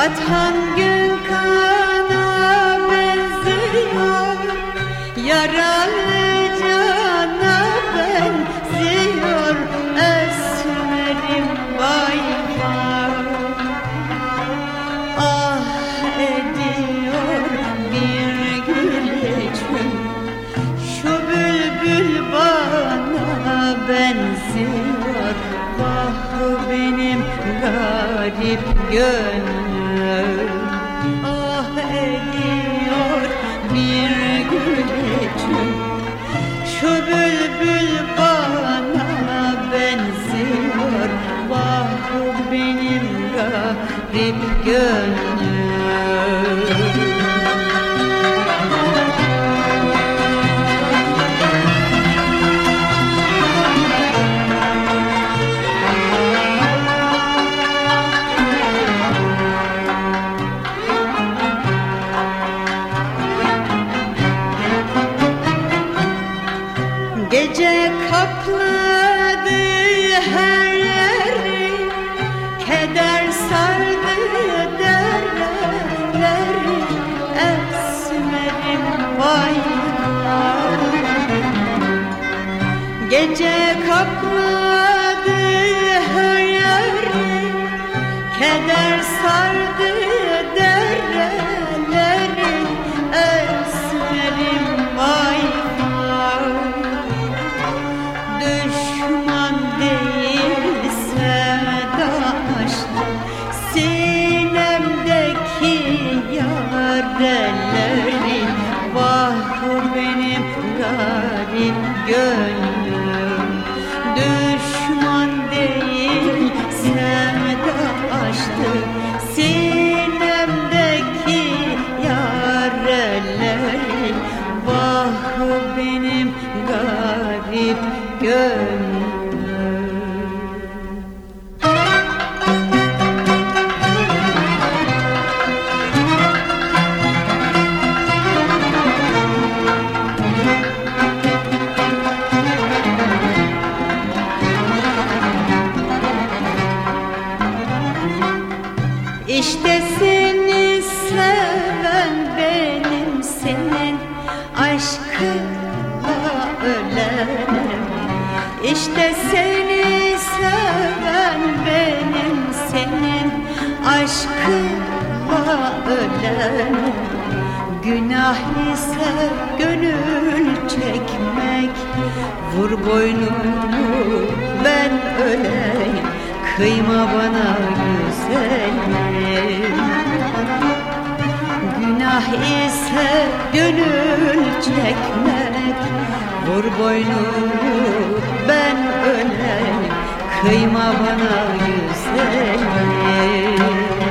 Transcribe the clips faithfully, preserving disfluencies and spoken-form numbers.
Batan gün kana benziyor, yaralı cana benziyor. Esmerim vay vay, ah ediyor bir gülüşüm. Şu bülbül bana benziyor, vah benim garip gönlüm. Ah ediyor bir gülüşüm. Şu bülbül bana benziyor, vah benim garip gönlüm. Gece kapladı her yeri, keder sardı derleri. Esmerim vay vay, gece kapladı her yeri, keder sardı derleri. Esmerim vay vay, düşman değil sevdaştı sinemdeki yareleri. Vah benim garip gönlüm, düşman değil sevdaştı sinemdeki yareleri. Vah benim garip gönlüm. İşte seni seven benim, senin aşkınla ölenim. İşte seni seven benim, senin aşkınla ölenim. Günah ise gönül çekmek, vur boynumu ben öleyim. Kıyma bana güzelim. Günah ise gönül çekmek, vur boynumu ben öleyim. Kıyma bana güzelim.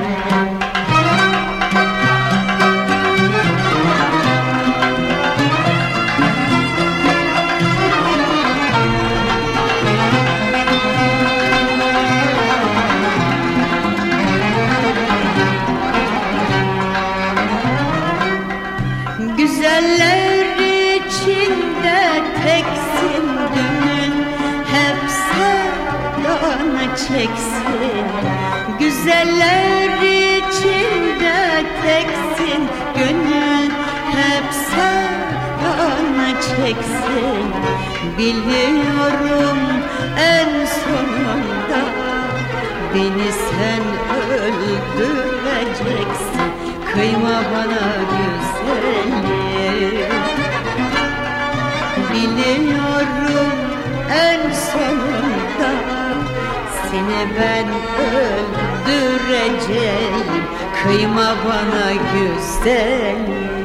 Güzeller içinde teksin gönül, hep sevdanı çeksin. Güzeller içinde teksin gönül, hep sevdanı çeksin. Biliyorum en sonunda beni sen öldüreceksin. Kıyma bana güzelim. Biliyorum en sonunda seni ben öldüreceğim. Kıyma bana güzelim.